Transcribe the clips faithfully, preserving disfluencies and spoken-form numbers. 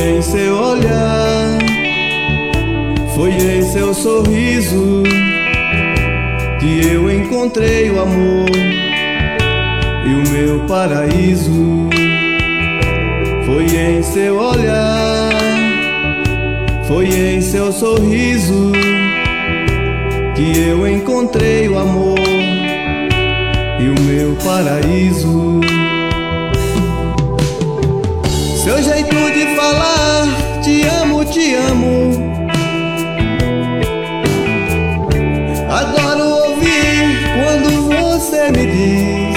em seu olhar, foi em seu sorriso que eu encontrei o amor e o meu paraíso. Foi em seu olhar, foi em seu sorriso que eu encontrei o amor e o meu paraíso. Seu jeito de falar, te amo, te amo. Adoro ouvir quando você me diz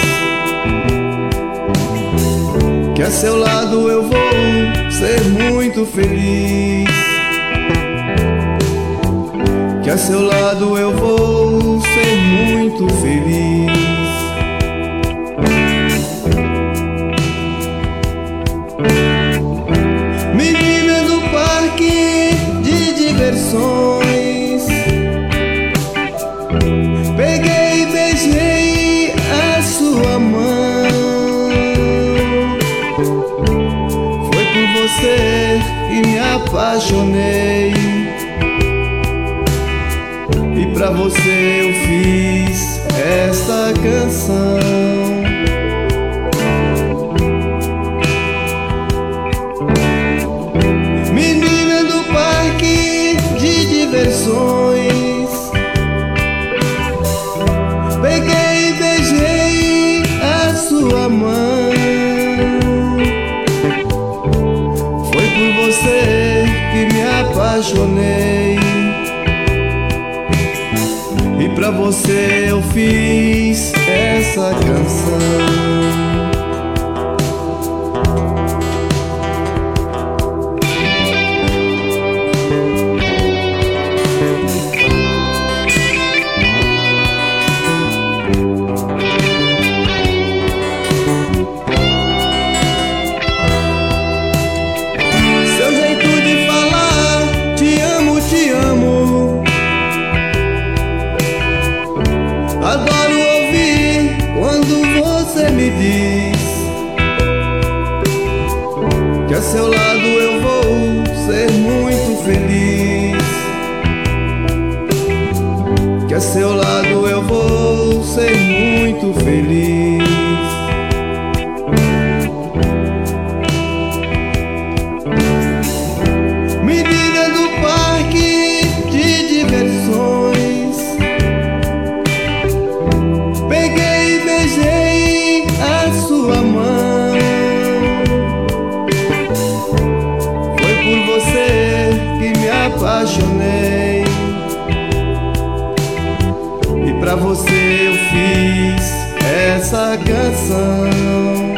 que a seu lado eu vou ser muito feliz, que a seu lado eu vou ser muito feliz. Menina do parque de diversões, peguei e beijei a sua mão. Foi por você que me apaixonei, e pra você eu fiz esta canção. Menina do parque de diversões, peguei e beijei a sua mão. Foi por você que me apaixonei, e pra você eu fiz essa canção. Adoro ouvir quando você me diz que a seu lado eu vou ser muito feliz, que a seu lado eu vou ser muito feliz. Menina do parque de diversões, peguei e beijei a sua mão. Foi por você que me apaixonei, e pra você eu fiz essa canção.